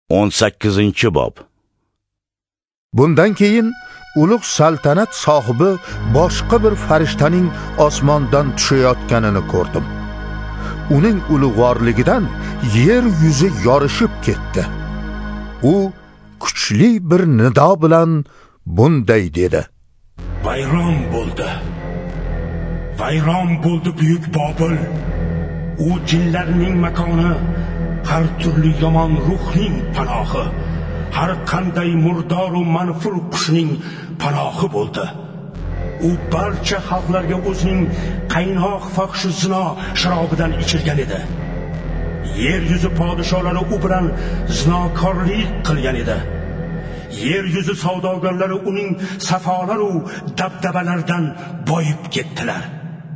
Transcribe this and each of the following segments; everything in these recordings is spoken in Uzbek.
18-bob. Bundan keyin ulug' saltanat sohibi boshqa bir farishtaning osmondan tushayotganini ko'rdim. Uning ulug'vorligidan yer yuzi yorishib ketdi. U kuchli bir nido bilan bunday dedi: Bayram bo'ldi. Bayram bo'ldi buyuk Bobil. U jinlarning makoni, har turli yomon ruhning panohi, har qanday murdor va manfur qushning panohi bo'ldi. U barcha xalqlarga o'zining qaynoq fohish zino sharobidan ichirgan edi. Yer yuzi podsholari u bilan zinokorlik qilgan edi. Yer yuzi savdogarlari uning safolari va dabdabalaridan boyib ketdilar.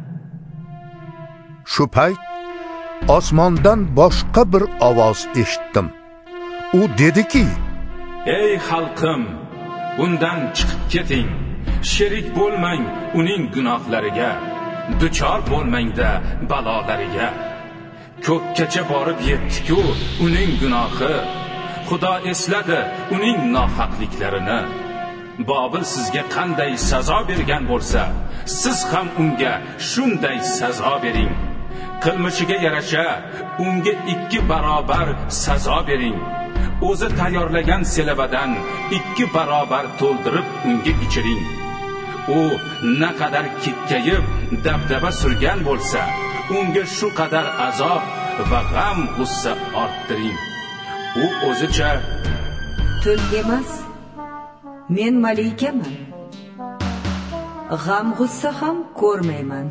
Shu payt osmondan boshqa bir ovoz eshitdim. U dediki: Ey xalqim, bundan chiqib keting. Sherik bo'lmang uning gunohlariga, duchor bo'lmang-da balolariga. Ko'kkacha borib yetdi-ku uning gunohi. Xudo esladi uning nohaqliklarini. Bobil sizga qanday sazo bergan bo'lsa, siz ham unga shunday sazo bering. Qilmishiga yarasha unga 2 barobar sazo bering. O'zi tayyorlagan selabadan 2 barobar to'ldirib unga ichiring. U naqadar kekkayib dabdaba surgan bo'lsa, unga shu qadar azob va g'am g'ussa orttiring. U o'zicha: Tul emas, men malikaman. G'am g'ussa ham ko'rmayman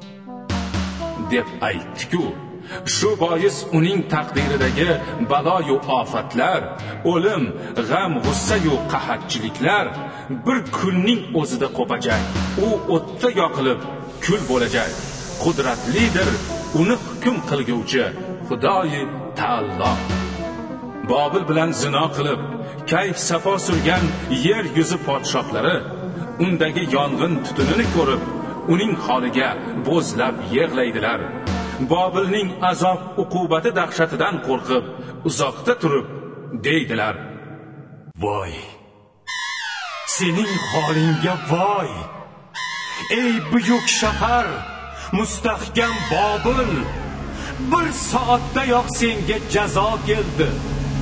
deb aytdi-ku. Shu bois uning taqdiridagi balo-yu ofatlar, o'lim, g'am, g'ussa-yu qahatchiliklar bir kunning o'zida qo'pajak. U o'tda yoqilib kul bo'lajak. Qudratlidir uni hukm qilguvchi Xudoyi Taolo. Bobil bilan zino qilib, kayf safo surgan yer yuzi podshohlari undagi yong'in tutunini ko'rib, uning holiga bo'zlab yig'laydilar. Bobilning azob uqubati dahshatidan qo'rqib, uzoqda turib deydilar: Voy! Sening holingga voy! Ey buyuk shahar, mustahkam Bobil! Bir soatdayoq senga jazo keldi.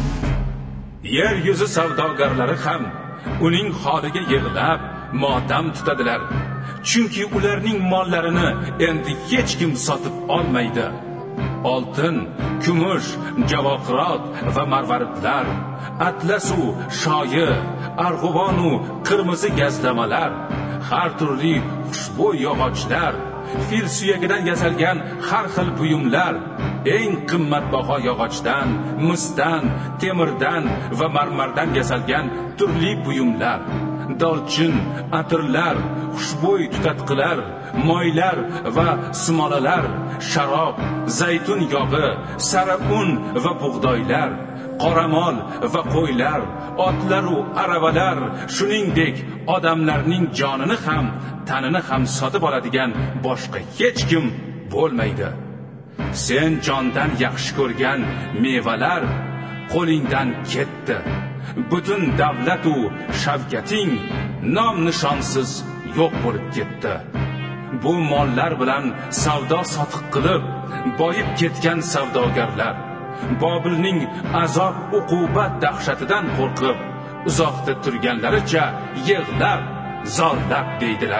Yer yuzi savdogarlari ham uning holiga yig'lab motam tutadilar. Chunki ularning mollarini endi hech kim sotib olmaydi. Oltin, kumush, javohirat va marvaridlar, atlasu, shoyi, arg'uvonu qirmizi gazlamalar, har turli xushbo'y yog'ochlar, fil suyagidan yasalgan har xil buyumlar, eng qimmatbaho yog'ochdan, misdan, temirdan va marmardan yasalgan turli buyumlar, dolchin, atirlar, xushbo'y tutatqilar, moylar va simolalar, sharob, zaytun yog'i, sara un va bug'doylar, qoramol va qo'ylar, otlar va aravalar, shuningdek odamlarning jonini ham, tanini ham sotib oladigan boshqa hech kim bo'lmaydi. Sen jondan yaxshi ko'rgan mevalar qo'lingdan ketdi. Butun davlat u shavkating nom nishonsiz yo'q bo'lib ketdi. Bu mollar bilan savdo sotiq qilib boyib ketgan savdogarlar Bobilning azob uqubat dahshatidan qo'rqib uzoqda turganlaricha yig'lab, zorlab deydilar: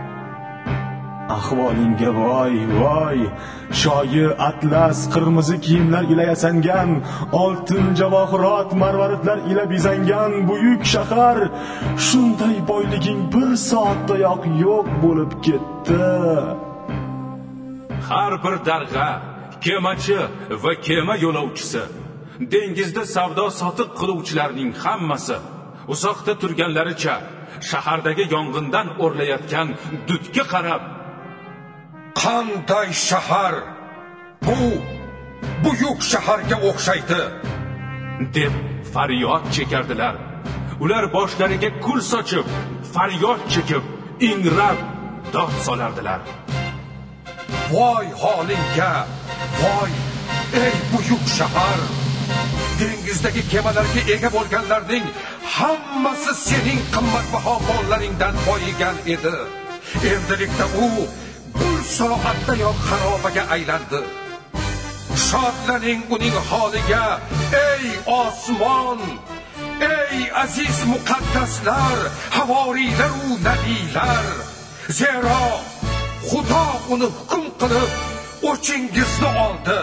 Ahvolingga voy, voy! Shoyi, atlas, qirmizi kiyimlar ila yasangan, oltin, javohirat, marvaridlar ila bezangan buyuk shahar, shunday boyliging bir soatdayoq yo'q bo'lib ketdi. Har bir darg'a, kemachi va kema yo'lovchisi, dengizda savdo sotiq qiluvchilarning hammasi uzoqda turganlaricha shahardagi yong'indan o'rlayotgan dudga qarab: Qanday shahar bu buyuk shaharga o'xshaydi deb faryod chekardilar. Ular boshlariga kul sochib, faryod chekib, ingrab dod solardilar: Voy holingga, voy ey buyuk shahar! dengizdagi kemalarga ega bo'lganlarning hammasi sening qimmatbaho mollaringdan boyigan edi. Endilikda u bir soatdayoq xarobaga aylandi. Shodlaning uning holiga, ey osmon, ey aziz muqaddaslar, havoriylar va nabiylar. Zero Xudo uni hukm qilib o'chingizni oldi.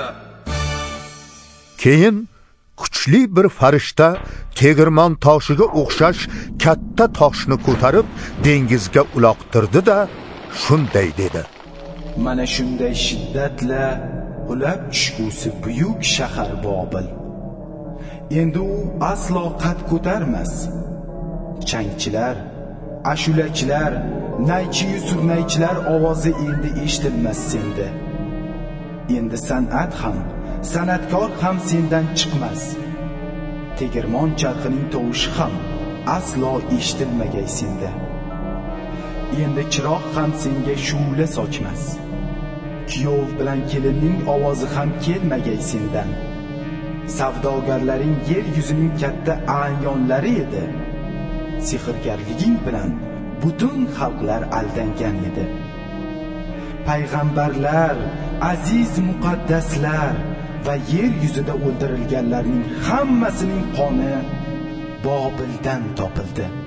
Keyin kuchli bir farishta tegirmon toshiga o'xshash katta toshni ko'tarib dengizga uloqtirdi da shunday dedi: Mana shunday shiddatla qulab tushgusi buyuk shahar Bobil. Endi u aslo qad ko'tarmas. Changchilar, ashulachilar, naychi surnaychilar ovozi endi eshitilmas senda. Endi san'at ham, san'atkor ham sendan chiqmas. Tegirmon charxining tovushi ham aslo eshitilmagay senda. Endi chiroq ham senga shu'la sochmas. Kuyov bilan kelinning ovozi ham kelmagay sendan. Savdogarlaring yer yuzining katta ayonlari edi. Sehrgarliging bilan butun xalqlar aldangan edi. Payg'ambarlar, aziz muqaddaslar va yer yuzida o'ldirilganlarning hammasining qoni Bobildan topildi.